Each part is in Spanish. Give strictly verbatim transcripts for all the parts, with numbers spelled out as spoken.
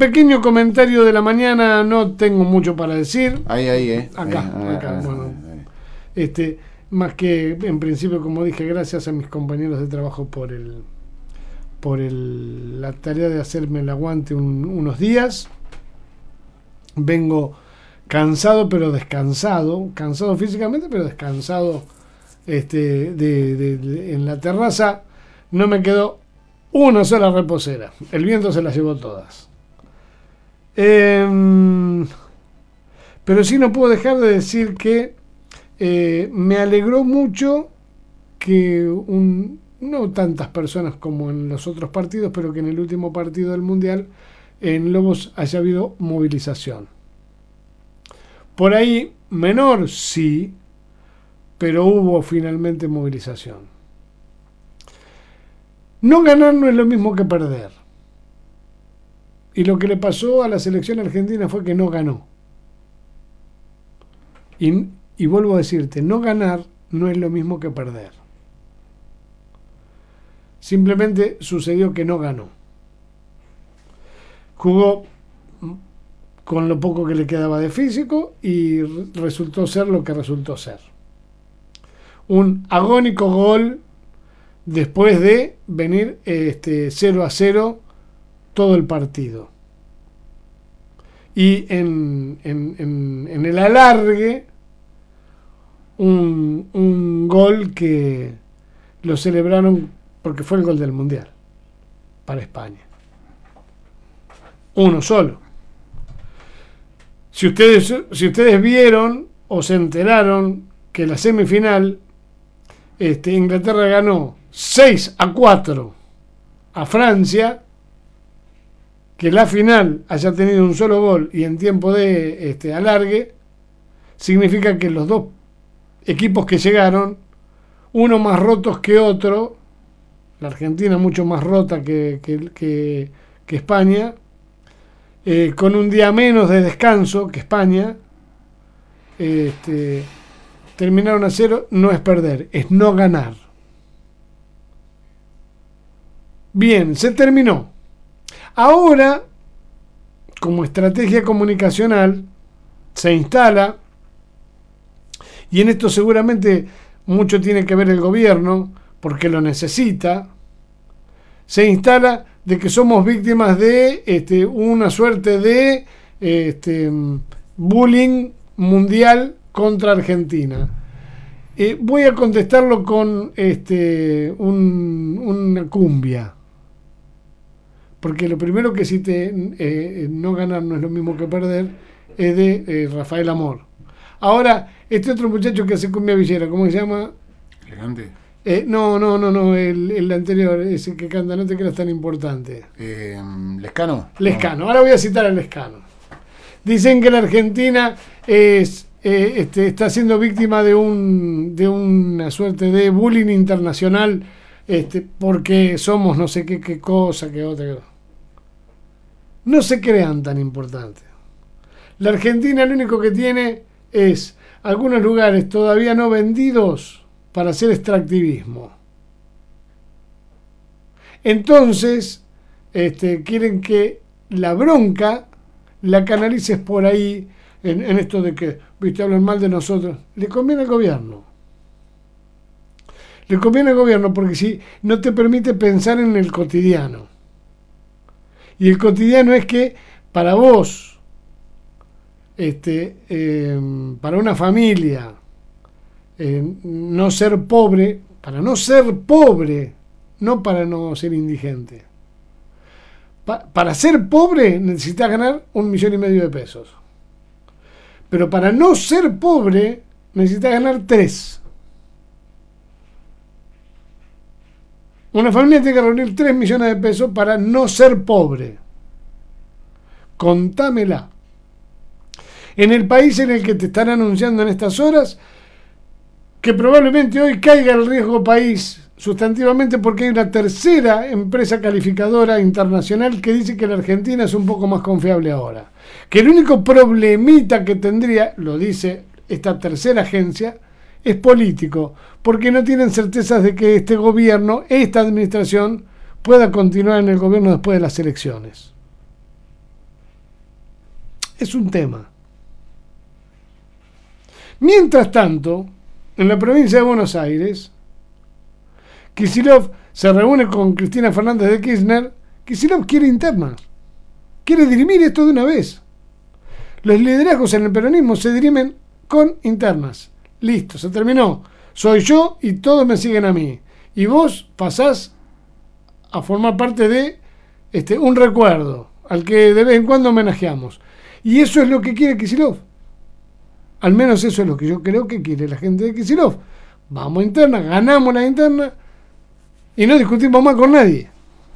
pequeño comentario de la mañana, no tengo mucho para decir. Ahí, ahí, eh. Acá, ahí, acá, ahí, bueno. ahí, ahí. Este, más que, en principio, como dije, gracias a mis compañeros de trabajo por el por el, la tarea de hacerme el aguante un, unos días. Vengo cansado pero descansado, cansado físicamente pero descansado este, de, de, de, en la terraza. No me quedó una sola reposera, el viento se las llevó todas. Eh, pero sí no puedo dejar de decir que eh, me alegró mucho que un, no tantas personas como en los otros partidos, pero que en el último partido del Mundial en Lobos haya habido movilización. Por ahí menor sí, pero hubo finalmente movilización. No ganar no es lo mismo que perder. Y lo que le pasó a la selección argentina fue que no ganó. Y, y vuelvo a decirte, no ganar no es lo mismo que perder. Simplemente sucedió que no ganó. Jugó con lo poco que le quedaba de físico y resultó ser lo que resultó ser. Un agónico gol después de venir este, cero a cero todo el partido. Y en, en, en, en el alargue, un, un gol que lo celebraron porque fue el gol del Mundial para España. Uno solo. Si ustedes, si ustedes vieron o se enteraron que la semifinal, este, Inglaterra ganó seis a cuatro a Francia, que la final haya tenido un solo gol y en tiempo de este, alargue, significa que los dos equipos que llegaron, uno más rotos que otro, la Argentina mucho más rota que, que, que, que España, eh, con un día menos de descanso que España, este, terminaron a cero. No es perder, es no ganar. Bien, se terminó. Ahora, como estrategia comunicacional, se instala, y en esto seguramente mucho tiene que ver el gobierno, porque lo necesita, se instala de que somos víctimas de este, una suerte de este, bullying mundial contra Argentina. Eh, voy a contestarlo con este, un, una cumbia. Porque lo primero que cite, eh, no ganar no es lo mismo que perder, es de eh, Rafael Amor. Ahora, este otro muchacho que hace cumbia villera, ¿cómo se llama? Elegante. Eh, no, no, no, no, el, el anterior, ese que canta, no te creas tan importante. Eh, Lescano. Lescano, ahora voy a citar a Lescano. Dicen que la Argentina es, eh, este, está siendo víctima de, un, de una suerte de bullying internacional, este, porque somos no sé qué, qué cosa, qué otra. Qué... No se crean tan importantes. La Argentina lo único que tiene es algunos lugares todavía no vendidos para hacer extractivismo. Entonces, este, quieren que la bronca la canalices por ahí, en, en esto de que, viste, hablan mal de nosotros. Le conviene al gobierno. Le conviene al gobierno porque si no te permite pensar en el cotidiano. Y el cotidiano es que para vos, este, eh, para una familia, eh, no ser pobre, para no ser pobre, no para no ser indigente. Pa- para ser pobre necesitas ganar un millón y medio de pesos. Pero para no ser pobre necesitas ganar tres. Una familia tiene que reunir tres millones de pesos para no ser pobre. Contámela. En el país en el que te están anunciando en estas horas que probablemente hoy caiga el riesgo país sustantivamente porque hay una tercera empresa calificadora internacional que dice que la Argentina es un poco más confiable ahora. Que el único problemita que tendría, lo dice esta tercera agencia, es político, porque no tienen certezas de que este gobierno, esta administración, pueda continuar en el gobierno después de las elecciones. es un tema. Mientras tanto, en la provincia de Buenos Aires, Kicillof se reúne con Cristina Fernández de Kirchner. Kicillof quiere internas, quiere dirimir esto de una vez. Los liderazgos en el peronismo se dirimen con internas. Listo, se terminó. Soy yo y todos me siguen a mí. Y vos pasás a formar parte de este, un recuerdo al que de vez en cuando homenajeamos. Y eso es lo que quiere Kicillof. Al menos eso es lo que yo creo que quiere la gente de Kicillof. Vamos a interna, ganamos la interna y no discutimos más con nadie.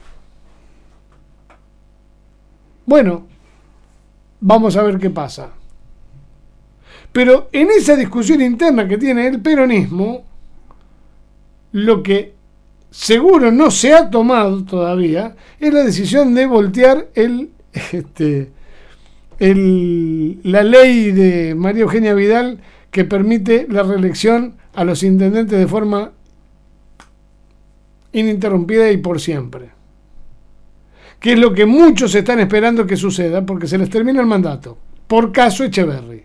Bueno, vamos a ver qué pasa. Pero en esa discusión interna que tiene el peronismo, lo que seguro no se ha tomado todavía es la decisión de voltear el, este, el, la ley de María Eugenia Vidal que permite la reelección a los intendentes de forma ininterrumpida y por siempre. Que es lo que muchos están esperando que suceda porque se les termina el mandato. Por caso Echeverri.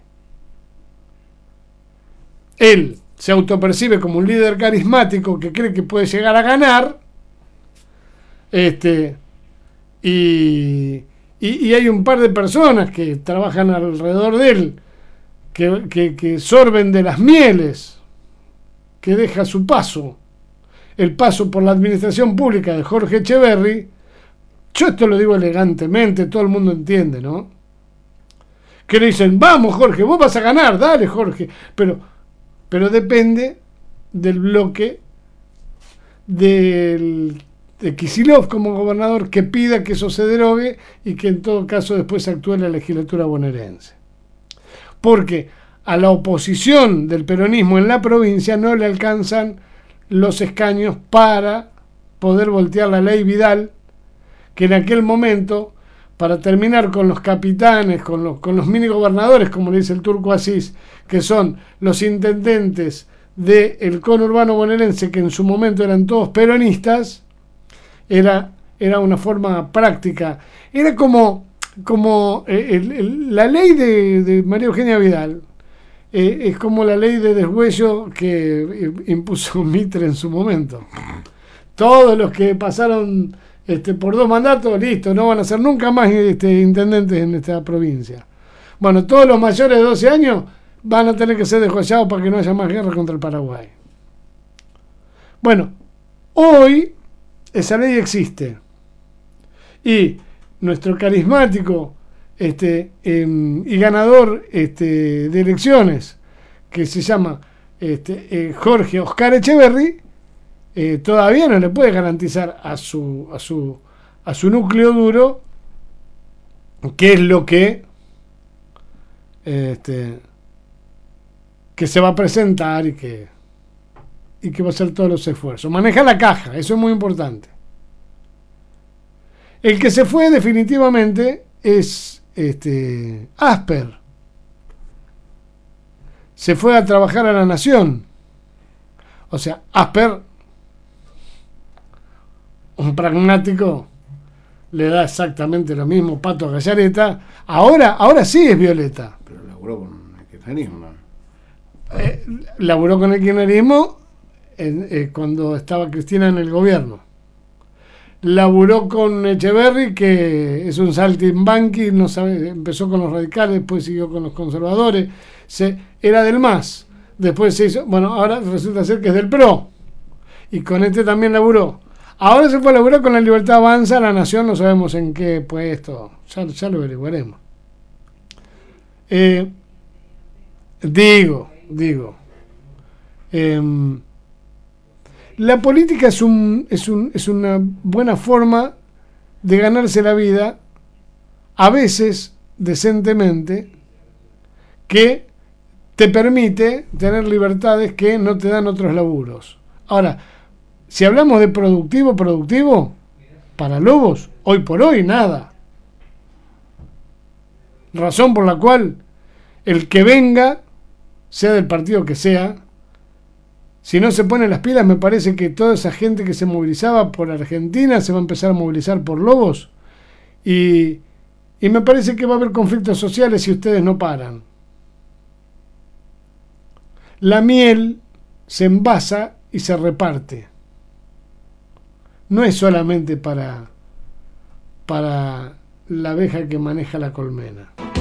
Él se autopercibe como un líder carismático que cree que puede llegar a ganar. Este, y, y, y hay un par de personas que trabajan alrededor de él que, que, que sorben de las mieles que deja su paso, el paso por la administración pública de Jorge Echeverri. Yo esto lo digo elegantemente, todo el mundo entiende, ¿no? Que le dicen, vamos Jorge, vos vas a ganar, dale Jorge, pero, pero depende del bloque del, de Kicillof como gobernador que pida que eso se derogue y que en todo caso después actúe la legislatura bonaerense. Porque a la oposición del peronismo en la provincia no le alcanzan los escaños para poder voltear la ley Vidal, que en aquel momento, para terminar con los capitanes, con los, con los mini gobernadores, como le dice el Turco Asís, que son los intendentes del conurbano bonaerense, que en su momento eran todos peronistas, era, era una forma práctica. Era como, como eh, el, el, la ley de, de María Eugenia Vidal, eh, es como la ley de deshuello que impuso Mitre en su momento. Todos los que pasaron Este, por dos mandatos, listo, no van a ser nunca más este, intendentes en esta provincia. Bueno, todos los mayores de doce años van a tener que ser desjollados para que no haya más guerra contra el Paraguay. Bueno, hoy esa ley existe y nuestro carismático este, eh, y ganador este, de elecciones, que se llama este, eh, Jorge Oscar Echeverri, Eh, todavía no le puede garantizar a su a su a su núcleo duro qué es lo que este que se va a presentar y que y que va a hacer todos los esfuerzos. Maneja la caja, eso es muy importante. El que se fue definitivamente es este Asper. Se fue a trabajar a La Nación. O sea, Asper, un pragmático, le da exactamente lo mismo pato a Gallareta. Ahora, ahora sí es Violeta. Pero laburó con el kirchnerismo, ¿no? Eh, laburó con el kirchnerismo en, eh, cuando estaba Cristina en el gobierno. Laburó con Echeverri, que es un saltimbanqui, no sabe, empezó con los radicales, después siguió con los conservadores. Se, era del M A S. Después se hizo, bueno, ahora resulta ser que es del P R O. Y con este también laburó. Ahora se fue a laburar con La Libertad Avanza, La Nación, no sabemos en qué puesto, ya, ya lo averiguaremos. Eh, digo, digo, eh, la política es, un, es, un, es una buena forma de ganarse la vida, a veces decentemente, que te permite tener libertades que no te dan otros laburos. Ahora, si hablamos de productivo, productivo, para Lobos, hoy por hoy nada. Razón por la cual el que venga, sea del partido que sea, si no se pone las pilas, me parece que toda esa gente que se movilizaba por Argentina se va a empezar a movilizar por Lobos y, Y me parece que va a haber conflictos sociales si ustedes no paran. La miel se envasa y se reparte. No es solamente para, para la abeja que maneja la colmena.